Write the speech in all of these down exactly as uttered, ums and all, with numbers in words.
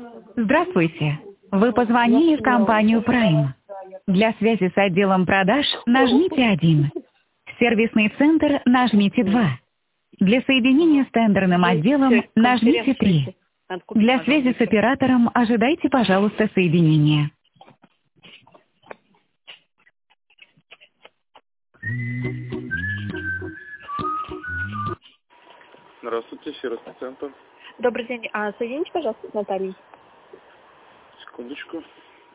Здравствуйте. Вы позвонили в компанию Prime. Для связи с отделом продаж нажмите один. Сервисный центр нажмите два. Для соединения с тендерным отделом нажмите три. Для связи с оператором ожидайте, пожалуйста, соединения. Здравствуйте, сервисный центр. Добрый день. А соедините, пожалуйста, с Натальей. Секундочку.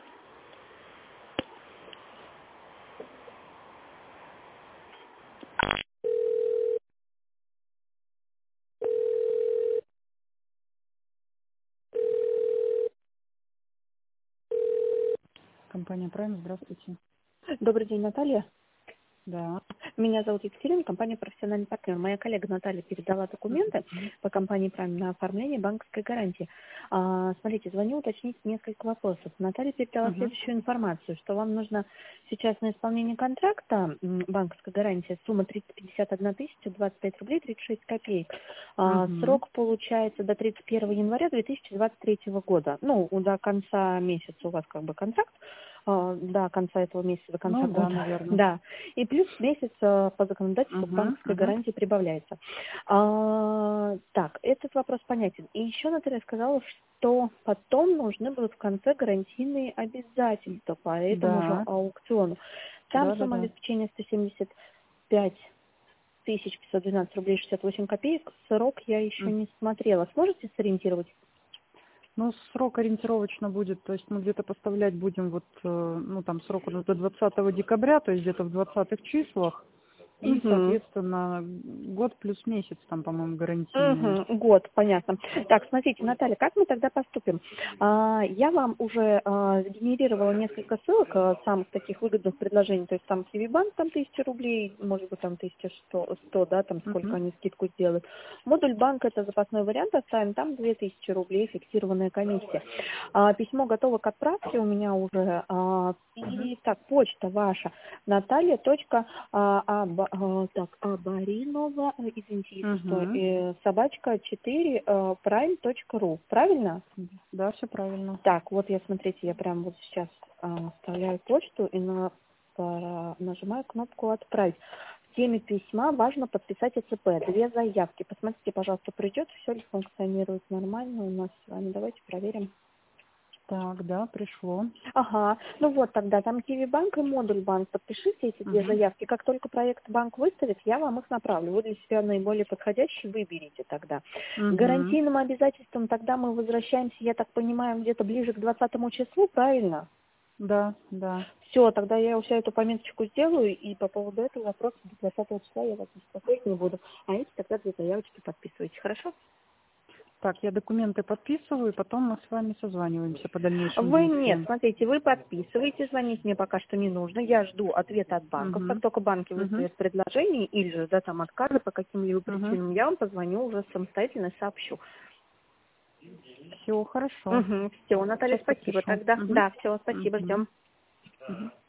Компания Prime, здравствуйте. Добрый день, Наталья. Да. Меня зовут Екатерина, компания «Профессиональный партнер». Моя коллега Наталья передала документы по компании Prime на оформление банковской гарантии. А, смотрите, звоню уточнить несколько вопросов. Наталья передала Угу. следующую информацию, что вам нужно сейчас на исполнение контракта м, банковской гарантии сумма триста пятьдесят одна тысяча двадцать пять рублей тридцать шесть копеек. А, Угу. срок получается до тридцать первого января две тысячи двадцать третьего года. Ну, до конца месяца у вас как бы контракт. А, до конца этого месяца, до конца Ну года. да, наверное. Да. И плюс месяц а, по законодательству Угу. банковской Угу. гарантии прибавляется. А, так, этот вопрос понятен. И еще Наталья сказала, что потом нужны будут в конце гарантийные обязательства по этому же Да. аукциону. Там Да, да, сумма да. обеспечения сто семьдесят пять тысяч пятьсот двенадцать рублей шестьдесят восемь копеек. Срок я еще М. не смотрела. Сможете сориентировать? Ну, срок ориентировочно будет, то есть мы где-то поставлять будем вот, э, ну, там срок у нас до двадцатого декабря, то есть где-то в двадцатых числах. И, Угу. соответственно, год плюс месяц там, по-моему, гарантийные. Угу, год, понятно. Так, смотрите, Наталья, как мы тогда поступим? А, я вам уже а, сгенерировала несколько ссылок а, самых таких выгодных предложений, то есть там Киви-банк, там тысяча рублей, может быть, там тысяча сто, да, там сколько Угу. они скидку сделают. Модуль банка — это запасной вариант, оставим, там две тысячи рублей, фиксированная комиссия. А, письмо готово к отправке у меня уже. А, Угу. и так, почта ваша, Наталья. Точка, а, аба, а, так, Абаринова, э, извините, если что, Угу. э, собачка четыре prime точка ру, правильно? Да, все правильно. Так, вот я, смотрите, я прям вот сейчас а, вставляю почту и на, пора- нажимаю кнопку «Отправить». В теме письма важно подписать ЭЦП, две заявки. Посмотрите, пожалуйста, придет, все ли функционирует нормально у нас с вами. Давайте проверим. Так, да, пришло. Ага, ну вот тогда там Киви-банк и модуль банк. Подпишите эти две Угу. заявки. Как только проект банк выставит, я вам их направлю. Вы для себя наиболее подходящий выберите тогда. К Угу. гарантийным обязательствам тогда мы возвращаемся, я так понимаю, где-то ближе к двадцатому числу, правильно? Да, да. Все, тогда я уже эту пометочку сделаю, и по поводу этого вопроса до двадцатого числа я вас беспокоить не буду. А эти тогда две заявочки подписывайте, хорошо? Так, я документы подписываю, и потом мы с вами созваниваемся по дальнейшим Вы нет, действиям. смотрите, вы подписываете, звонить мне пока что не нужно, я жду ответа от банков. Как Угу. только банки Угу. выставят предложение или же да, там отказы по каким-либо Угу. причинам, я вам позвоню уже самостоятельно и сообщу. Все хорошо. Угу, все, Наталья, Сейчас спасибо подпишу. тогда. Угу. Да, все, спасибо, Угу. ждем. Угу.